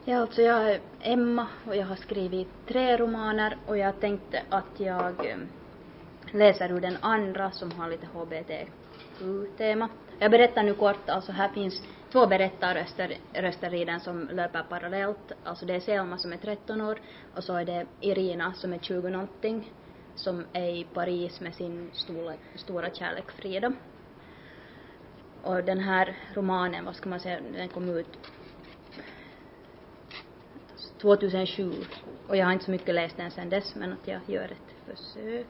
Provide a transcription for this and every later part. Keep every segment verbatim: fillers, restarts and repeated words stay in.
Ja, alltså jag är Emma och jag har skrivit tre romaner och jag tänkte att jag eh, läser ur den andra som har lite H B T Q-tema. Jag berättar nu kort, alltså här finns två berättarröster röster i den som löper parallellt. Alltså det är Selma som är tretton år och så är det Irina som är tjugo någonting som är i Paris med sin stora, stora kärlek Frida. Och den här romanen, vad ska man säga, den kom ut tjugohundrasju och jag har inte så mycket läst den sedan dess, men att jag gör ett försök.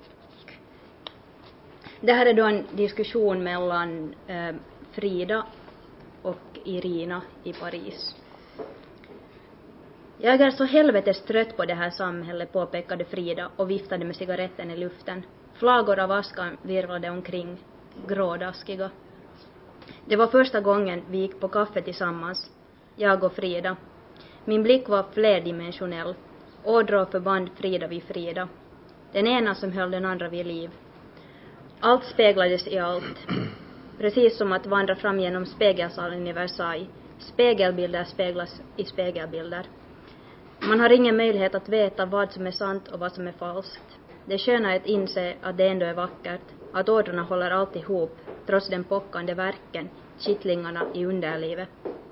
Det här är då en diskussion mellan eh, Frida och Irina i Paris. Jag är så helvetes trött på det här samhället, påpekade Frida och viftade med cigaretten i luften. Flagor av askan virvlade omkring, grådaskiga. Det var första gången vi gick på kaffe tillsammans, jag och Frida. Min blick var flerdimensionell. Ådror förband Frida vid Frida. Den ena som höll den andra vid liv. Allt speglades i allt. Precis som att vandra fram genom spegelsalen i Versailles. Spegelbilder speglas i spegelbilder. Man har ingen möjlighet att veta vad som är sant och vad som är falskt. Det sköna är att inse att det ändå är vackert. Att ådrorna håller allt ihop, trots den pockande verken, kittlingarna i underlivet.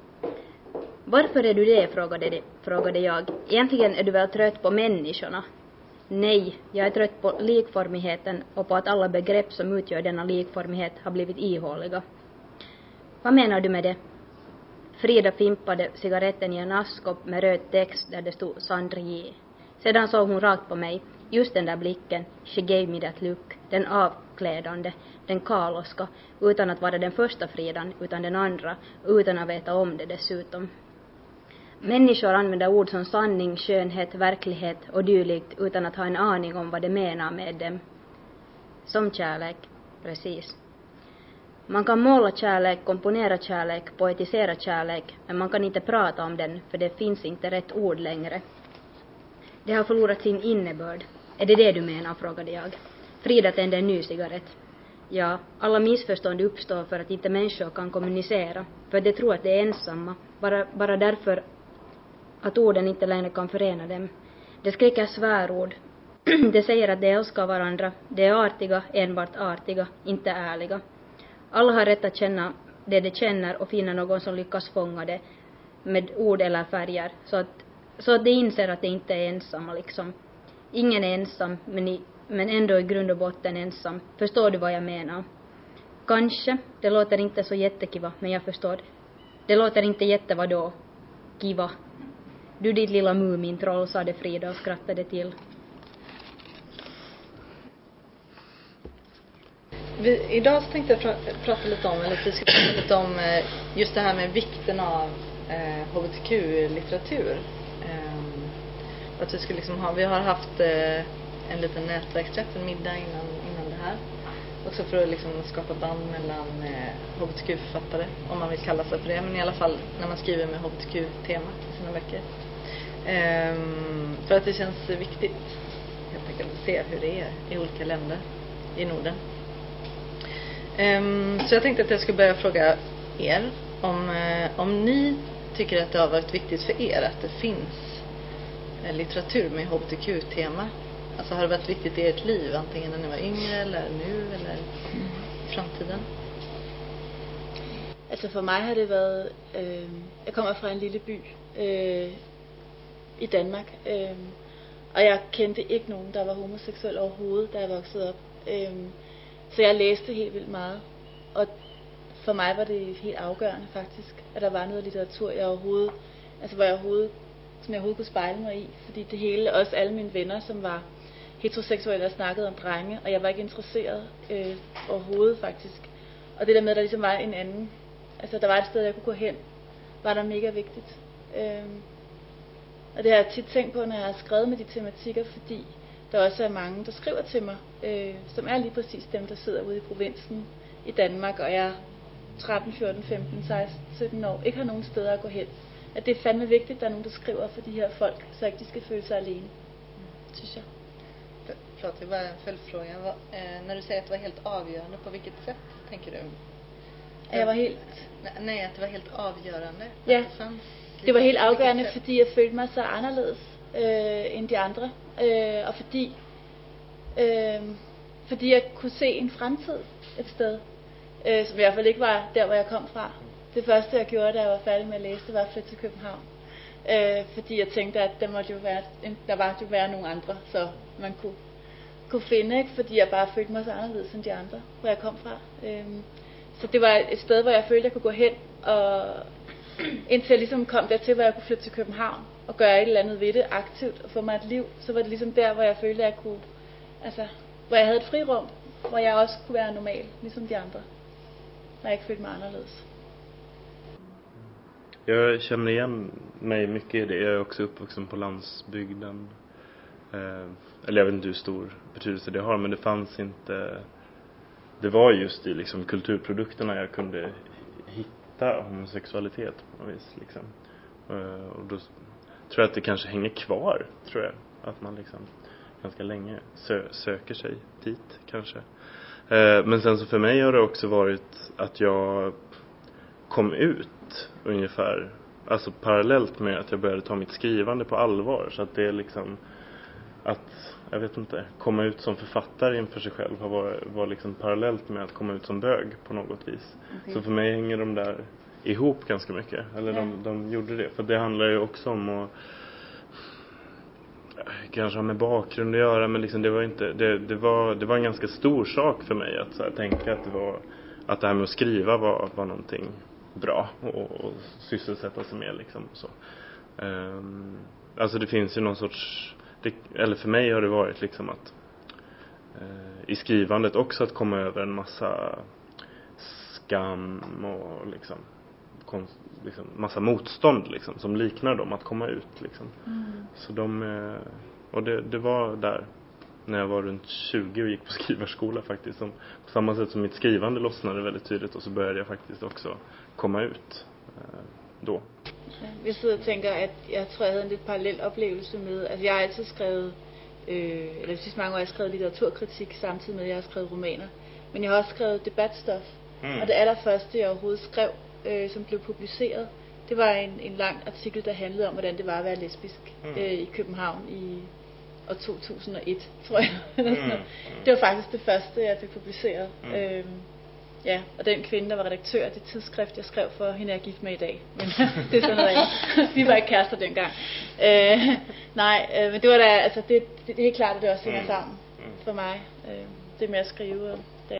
Varför är du det, frågade, frågade jag. Egentligen är du väl trött på människorna? Nej, jag är trött på likformigheten och på att alla begrepp som utgör denna likformighet har blivit ihåliga. Vad menar du med det? Frida fimpade cigaretten i en askkopp med röd text där det stod Sandri. Sedan såg hon rakt på mig. Just den där blicken, she gave me that look, den avklädande, den kaloska, utan att vara den första Fridan, utan den andra, utan att veta om det dessutom. Människor använder ord som sanning, skönhet, verklighet och dylikt utan att ha en aning om vad de menar med dem. Som kärlek, precis. Man kan måla kärlek, komponera kärlek, poetisera kärlek, men man kan inte prata om den för det finns inte rätt ord längre. Det har förlorat sin innebörd. Är det det du menar, frågade jag. Frida tände en ny cigarett. Ja, alla missförstånd uppstår för att inte människor kan kommunicera, för de tror att de är ensamma, bara, bara därför att orden inte längre kan förena dem. De skriker svärord. De säger att de älskar varandra. De är artiga, enbart artiga, inte ärliga. Alla har rätt att känna det de känner och finna någon som lyckas fånga det med ord eller färger. Så att, så att de inser att de inte är ensamma liksom. Ingen är ensam, men, i, men ändå i grund och botten ensam. Förstår du vad jag menar? Kanske. Det låter inte så jättekiva, men jag förstår. Det låter inte jätte vadå? Kiva. Du ditt lilla mumintroll, sade Frida och skrattade till. Vi, idag så tänkte jag pra- prata lite om, eller vi ska prata lite om eh, just det här med vikten av eh, H B T Q-litteratur. Eh, att vi skulle liksom ha, vi har haft eh, en liten nätverksträff, en middag innan, innan det här. Också för att liksom skapa band mellan eh, H B T Q-författare, om man vill kalla sig för det. Men i alla fall när man skriver med H B T Q-tema i sina böcker. Eh, för att det känns viktigt helt enkelt att se hur det är i olika länder i Norden. Um, så jag tänkte att jag skulle börja fråga er om, uh, om ni tycker att det har varit viktigt för er att det finns uh, litteratur med H B T Q-tema. Alltså har det varit viktigt i ert liv, antingen när ni var yngre eller nu eller mm. i framtiden? Altså for mig har det været, øh, jeg kommer fra en lille by øh, i Danmark, øh, og jeg kendte ikke nogen, der var homoseksuel overhovedet, da jeg voksede op. Øh, Så jeg læste helt vildt meget, og for mig var det helt afgørende faktisk, at der var noget litteratur, jeg overhovedet, altså hvor jeg overhovedet, som jeg overhovedet kunne spejle mig i, fordi det hele, også alle mine venner, som var heteroseksuelle, og snakkede om drenge, og jeg var ikke interesseret øh, overhovedet faktisk. Og det der med, at der ligesom var en anden, altså der var et sted, jeg kunne gå hen, var der mega vigtigt. Øh, og det har jeg tit tænkt på, når jeg har skrevet med de tematikker, fordi der også er mange, der skriver til mig, øh, som er lige præcis dem, der sidder ude i provinsen i Danmark, og er tretten, fjorten, femten, seksten, sytten år, ikke har nogen steder at gå hen. At det er fandme vigtigt, at der er nogen, der skriver for de her folk, så ikke de skal føle sig alene, mm. synes jag. Förlåt, det var en följdfråga. Eh, när du säger att det var helt avgörande, på vilket sätt tänker du? Jag var helt... Nej, att det var helt avgörande. Ja. Att det fanns. Det var helt afgørende, fordi jeg følte mig så anderledes øh, end de andre. Øh, og fordi, øh, fordi jeg kunne se en fremtid et sted, øh, som i hvert fald ikke var der, hvor jeg kom fra. Det første, jeg gjorde, da jeg var færdig med at læse, det var at flytte til København. Øh, fordi jeg tænkte, at der, måtte jo være, der var jo være nogle andre, så man kunne, kunne finde, ikke? Fordi jeg bare følte mig så anderledes end de andre, hvor jeg kom fra. Øh, så det var et sted, hvor jeg følte, jeg kunne gå hen, og indtil jeg ligesom kom dertil, hvor jeg kunne flytte til København og gøre et eller andet ved det aktivt og få mig et liv, så var det ligesom der, hvor jeg følte, at jeg kunne, altså, hvor jeg havde et frirum, hvor jeg også kunne være normal, ligesom de andre, når jeg ikke følte mig anderledes. Jag känner igen mig mycket i det. Jag är också uppvuxen på landsbygden. Eh, eller jag vet inte hur stor betydelse det har, men det fanns inte. Det var just i liksom kulturprodukterna jag kunde hitta homosexualitet på något vis liksom. Eh, och då tror jag att det kanske hänger kvar, tror jag, att man liksom ganska länge sö- söker sig dit kanske. Eh, men sen så för mig har det också varit att jag kom ut ungefär, alltså parallellt med att jag började ta mitt skrivande på allvar, så att det är liksom att, jag vet inte, komma ut som författare inför sig själv har varit, var liksom parallellt med att komma ut som bög på något vis. Okay. Så för mig hänger de där ihop ganska mycket, eller de, de gjorde det, för det handlar ju också om att kanske ha med bakgrund att göra, men liksom det var inte, det, det var det var en ganska stor sak för mig att så här, tänka att det var, att det här med att skriva var, var någonting bra och, och sysselsätta sig med liksom så. Um, alltså det finns ju någon sorts det, eller för mig har det varit liksom att uh, i skrivandet också att komma över en massa skam och liksom, konst, liksom massa motstånd liksom som liknar dem att komma ut liksom. Mm. Så de uh, och det, det var där när jag var runt tjugo och gick på skrivarskola faktiskt, som, på samma sätt som mitt skrivande lossnade väldigt tydligt, och så började jag faktiskt också komma ut eh, då. Jeg sidder og tænker, at jeg tror, jeg havde en lidt parallel oplevelse med, altså jeg har altid skrevet, øh, eller de sidste mange år har jeg skrevet litteraturkritik, samtidig med, at jeg har skrevet romaner. Men jeg har også skrevet debatstof, mm. og det allerførste, jeg overhovedet skrev, øh, som blev publiceret, det var en, en lang artikel, der handlede om, hvordan det var at være lesbisk mm. øh, i København i år to tusind og et, tror jeg. Mm. Det var faktisk det første, jeg fik publiceret. Mm. Øhm, ja, og den kvinde, der var redaktør af det tidsskrift, jeg skrev for, hende er jeg gift med i dag. Men det er sådan noget andet. Vi var ikke kærester dengang. Øh, nej, øh, men det var da, altså det, det, det er helt klart, at det også hænger sammen for mig. Øh, det med at skrive. Det.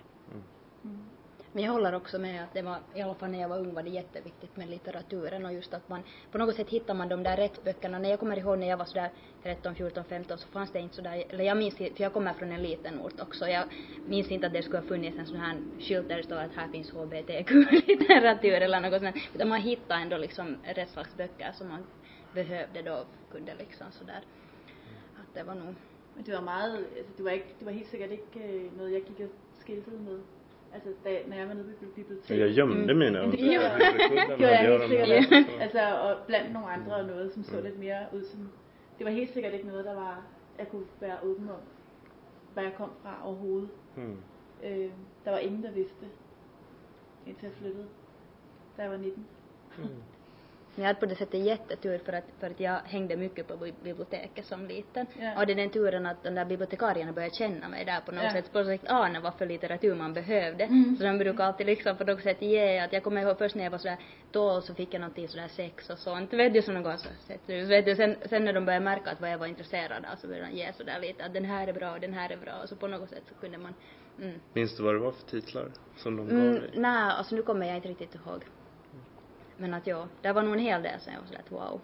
Men jag håller också med att det var, i alla fall när jag var ung var det jätteviktigt med litteraturen, och just att man, på något sätt hittar man de där rätt böckerna. När jag kommer ihåg när jag var sådär tretton, fjorton, femton så fanns det inte sådär, eller jag minns, för jag kommer från en liten ort också, jag minns inte att det skulle ha funnits en sån här skylt där det står att här finns H B T Q-litteratur eller något sånt, utan man hittar ändå liksom rätt slags böcker som man behövde då, kunde liksom sådär, att det var nog. Men det var meget, altså det var ikke, det var helt sikkert ikke noget, jeg gik og skiltede med. Altså, da, når jeg var nede på biblioteket. Jeg gömde mina. Det gjorde jeg helt sikkert. Altså, og blandt nogle andre og noget, som så lidt mere ud som. Det var helt sikkert ikke noget, der var, jeg kunne være åben om, hvad jeg kom fra overhovedet. Mm. Øh, der var ingen, der vidste, indtil jeg flyttede, da jeg var nitton. Mm. Jag hade på det sättet jättetur för att, för att jag hängde mycket på biblioteket som liten. Ja. Och det är den turen att de där bibliotekarierna började känna mig där på något ja. sätt. På något sätt ana vad för litteratur man behövde. Mm. Så de brukar alltid liksom på något sätt ge. Att jag kommer ihåg först när jag var sådär tolv så fick jag någonting sådär sex och sånt. Vet du, som någon gång så sett. Vet du, sen, sen när de började märka att vad jag var intresserad av så började de ge sådär lite. Att den här är bra och den här är bra. Och så på något sätt så kunde man. Mm. Minns du vad det var för titlar som de gav mm, dig? Nej, alltså nu kommer jag inte riktigt ihåg. Men att ja, det var nog en hel del sen jag var sådär wow.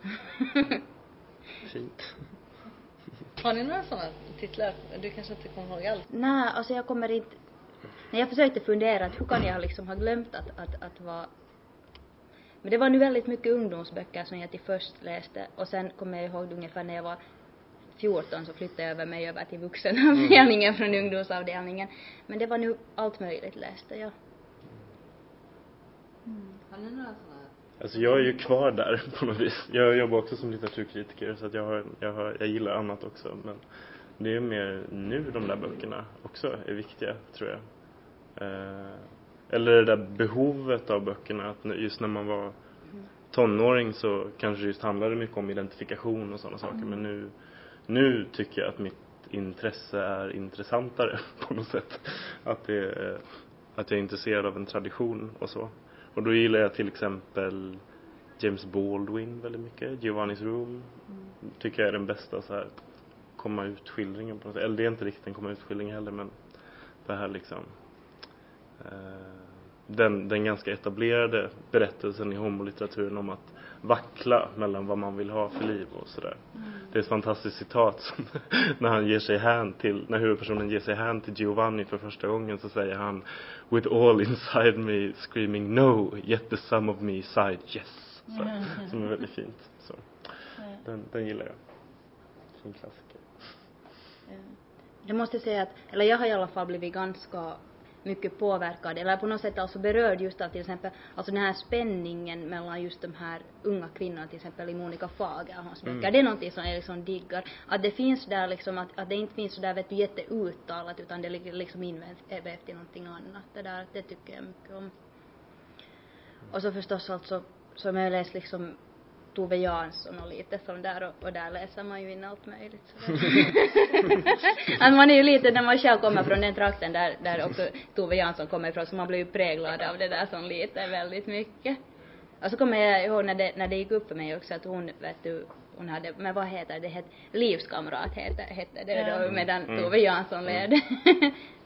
Fint. Har ni några sådana titlar? Du kanske inte kommer ihåg allt? Nej, alltså jag kommer inte. När jag försökte fundera att hur kan jag liksom ha glömt att, att, att vara. Men det var nu väldigt mycket ungdomsböcker som jag till först läste. Och sen kommer jag ihåg ungefär när jag var fjorton så flyttade jag över mig över till vuxenavdelningen från ungdomsavdelningen. Men det var nu allt möjligt läste jag. Mm. Har ni några sådana? Alltså jag är ju kvar där på något vis. Jag jobbar också som litteraturkritiker, så att jag, har, jag, har, jag gillar annat också. Men det är mer nu de där böckerna också är viktiga, tror jag. Eh, eller det där behovet av böckerna. Att just när man var tonåring så kanske det just handlade mycket om identifikation och sådana saker. Mm. Men nu, nu tycker jag att mitt intresse är intressantare på något sätt. Att, det, är- att jag är intresserad av en tradition och så. Och då gillar jag till exempel James Baldwin väldigt mycket. Giovanni's Room tycker jag är den bästa så här komma ut skildringen på något sätt. Eller det är inte riktigt en komma ut skildring heller, men det här liksom eh, den, den ganska etablerade berättelsen i homolitteraturen om att vackla mellan vad man vill ha för liv och sådär. Mm. Det är ett fantastiskt citat som, när han ger sig hän till, när huvudpersonen ger sig hän till Giovanni för första gången, så säger han: "With all inside me screaming no, yet the sum of me sighed yes." Så, mm. Som är väldigt fint. Så, den, den gillar jag. Fin klassiker. Jag måste säga att, eller jag har i alla fall blivit ganska mycket påverkad, eller på något sätt alltså berörd just av till exempel alltså den här spänningen mellan just de här unga kvinnorna, till exempel i Monica Fagerholms böcker. Mm. Det är någonting som jag liksom diggar, att det finns där liksom, att, att det inte finns så där vet du jätteuttalat, utan det ligger liksom invävt i någonting annat. Det där, det tycker jag mycket om. Och så förstås alltså, som jag läst liksom Tove Jansson och lite sån där, och, och där läser man ju in allt möjligt. Att man är ju lite, när man själv kommer från den trakten där, där också Tove Jansson kommer ifrån, så man blir ju präglad av det där som lite väldigt mycket. Och så kommer jag ihåg när det, när det gick upp för mig också att hon, vet du, hon hade, men vad heter det, det hette Livskamrat hette, hette det då, medan Tove Jansson led.